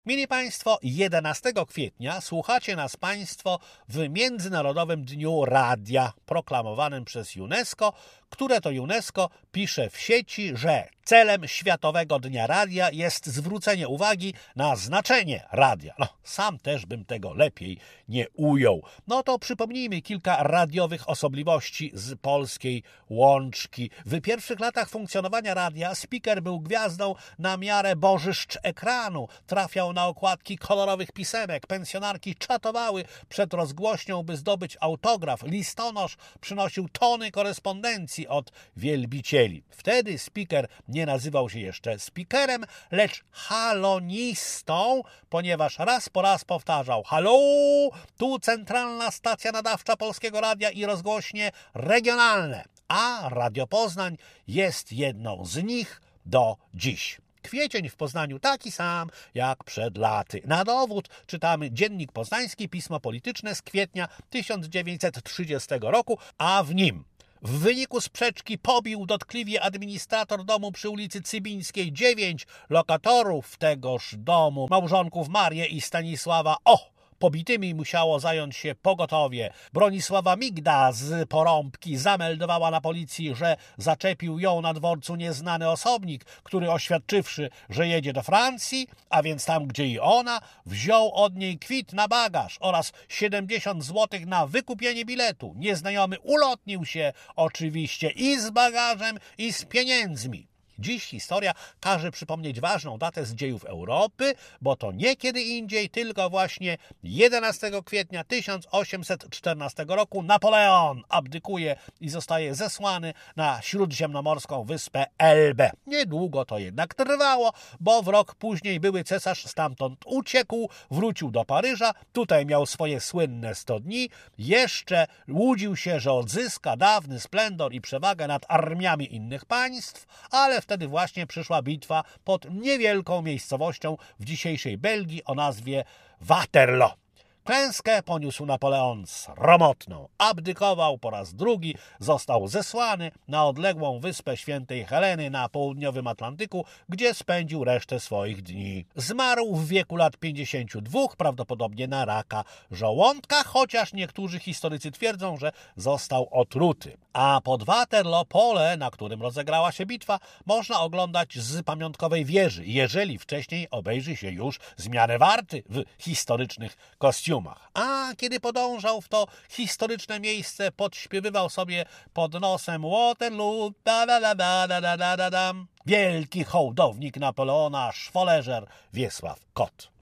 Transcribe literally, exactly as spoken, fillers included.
Mili Państwo, jedenastego kwietnia słuchacie nas Państwo w Międzynarodowym Dniu Radia, proklamowanym przez UNESCO, które to UNESCO pisze w sieci, że celem Światowego Dnia Radia jest zwrócenie uwagi na znaczenie radia. No, sam też bym tego lepiej nie ujął. No to przypomnijmy kilka radiowych osobliwości z polskiej łączki. W pierwszych latach funkcjonowania radia speaker był gwiazdą na miarę bożyszcz ekranu. Trafiał na okładki kolorowych pisemek. Pensjonarki czatowały przed rozgłośnią, by zdobyć autograf. Listonosz przynosił tony korespondencji od wielbicieli. Wtedy speaker nie nazywał się jeszcze speakerem, lecz halonistą, ponieważ raz po raz powtarzał: halo, tu centralna stacja nadawcza Polskiego Radia i rozgłośnie regionalne. A Radio Poznań jest jedną z nich do dziś. Kwiecień w Poznaniu taki sam jak przed laty. Na dowód czytamy Dziennik Poznański, pismo polityczne z kwietnia tysiąc dziewięćset trzydziestego roku, a w nim: w wyniku sprzeczki pobił dotkliwie administrator domu przy ulicy Cybińskiej dziewięć lokatorów tegoż domu, małżonków Marię i Stanisława O. Pobitymi musiało zająć się pogotowie. Bronisława Migda z Porąbki zameldowała na policji, że zaczepił ją na dworcu nieznany osobnik, który oświadczywszy, że jedzie do Francji, a więc tam, gdzie i ona, wziął od niej kwit na bagaż oraz siedemdziesiąt złotych na wykupienie biletu. Nieznajomy ulotnił się oczywiście i z bagażem, i z pieniędzmi. Dziś historia każe przypomnieć ważną datę z dziejów Europy, bo to nie kiedy indziej, tylko właśnie jedenastego kwietnia tysiąc osiemset czternastego roku Napoleon abdykuje i zostaje zesłany na śródziemnomorską wyspę Elbę. Niedługo to jednak trwało, bo w rok później były cesarz stamtąd uciekł, wrócił do Paryża, tutaj miał swoje słynne sto dni, jeszcze łudził się, że odzyska dawny splendor i przewagę nad armiami innych państw, ale wtedy właśnie przyszła bitwa pod niewielką miejscowością w dzisiejszej Belgii o nazwie Waterloo. Klęskę poniósł Napoleon sromotną. Abdykował po raz drugi, został zesłany na odległą wyspę Świętej Heleny na południowym Atlantyku, gdzie spędził resztę swoich dni. Zmarł w wieku lat pięćdziesięciu dwóch, prawdopodobnie na raka żołądka, chociaż niektórzy historycy twierdzą, że został otruty. A pod Waterloo pole, na którym rozegrała się bitwa, można oglądać z pamiątkowej wieży, jeżeli wcześniej obejrzy się już zmianę warty w historycznych kostiumach. A kiedy podążał w to historyczne miejsce, podśpiewywał sobie pod nosem Waterloo, da da da da da da da da da. Wielki hołdownik Napoleona, szwoleżer Wiesław Kot.